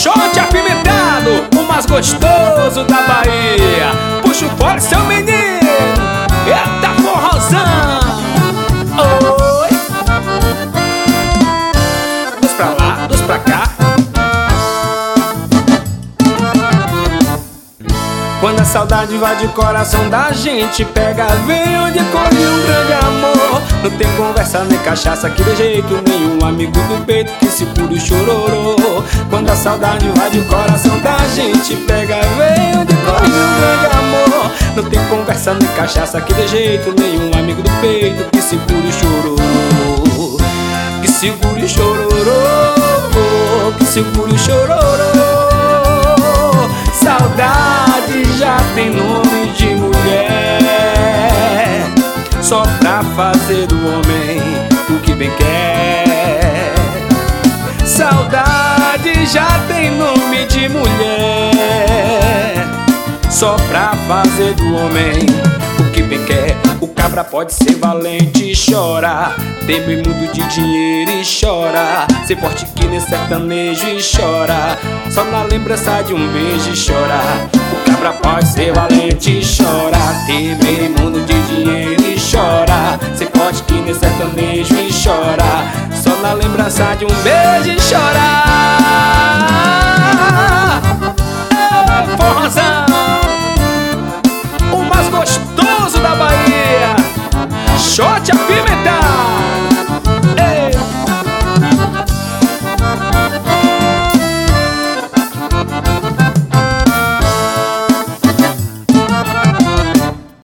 shot apimentado, o mais gostoso da Bahia. Puxa o fole, seu menino. Eita forrozão. Oi. Dos pra lá, dos pra cá. Quando a saudade invade o coração da gente, pega, vem onde corre um grande amor. Não tem conversa nem cachaça que dê jeito nenhum, amigo do peito que segura o chororô. Quando a saudade invade o coração da gente, pega, vem onde corre um grande amor. Não tem conversa nem cachaça que dê jeito nenhum, amigo do peito que segura o chororô. Que segura o chororô, que segura o chororô. Saudade já tem nome de mulher, só pra fazer do homem o que bem quer. Saudade já tem nome de mulher, só pra fazer do homem o que bem quer. O cabra pode ser valente e chora, tem bem muito de dinheiro e chora, ser forte que nem sertanejo e chora, só na lembrança de um beijo e chora. O cabra pode ser valente e chora, tem bem mundo de dinheiro e chora, ser forte que nem sertanejo e chora, só na lembrança de um beijo e chora.